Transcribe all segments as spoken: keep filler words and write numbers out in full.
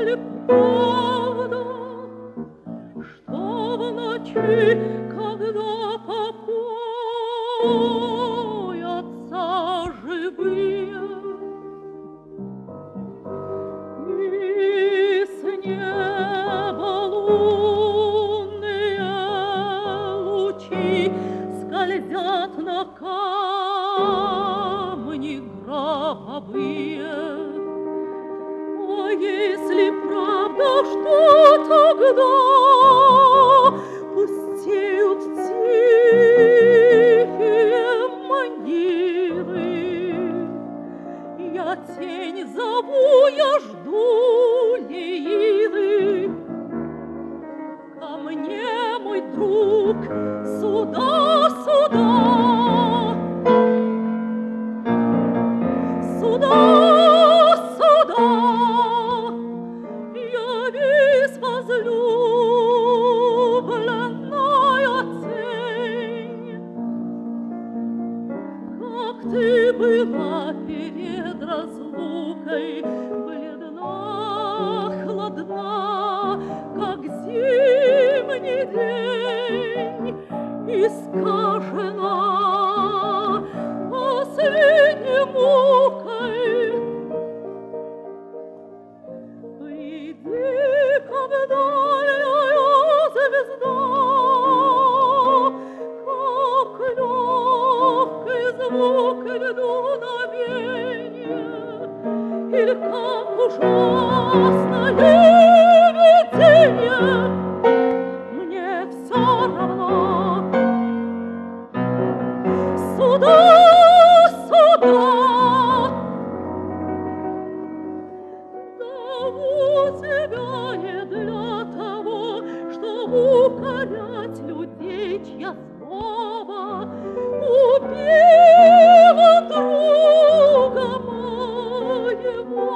если правда, что в ночи, когда покоятся живые, и с неба лунные лучи скользят на камни гробовые. А если правда, что тогда пустеют тихие могилы, я тень зову, я жду Леилы. Ко мне, мой друг, сюда, сюда, сюда, сюда, явись, возлюбленная тень. Как ты была перед разлукой, бледна, холодна, как зимний день, искажена последней мукой. Приди, когда дальняя звезда, как легкий звук дуновенья, или как ужасное видение, мне все равно. Сюда, сюда, зову тебя не для того, чтобы укорять людей, чья слово убило друга моего,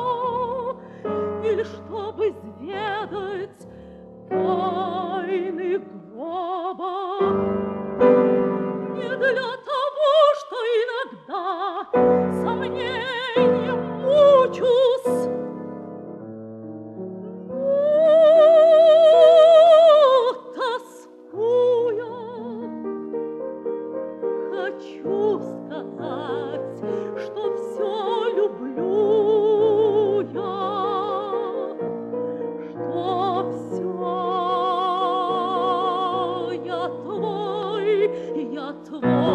или чтобы изведать тайны гроба. Не для того, что иногда сомнением мучусь, но тоскуя, хочу сказать, что все люблю я, что все я твой, я твой.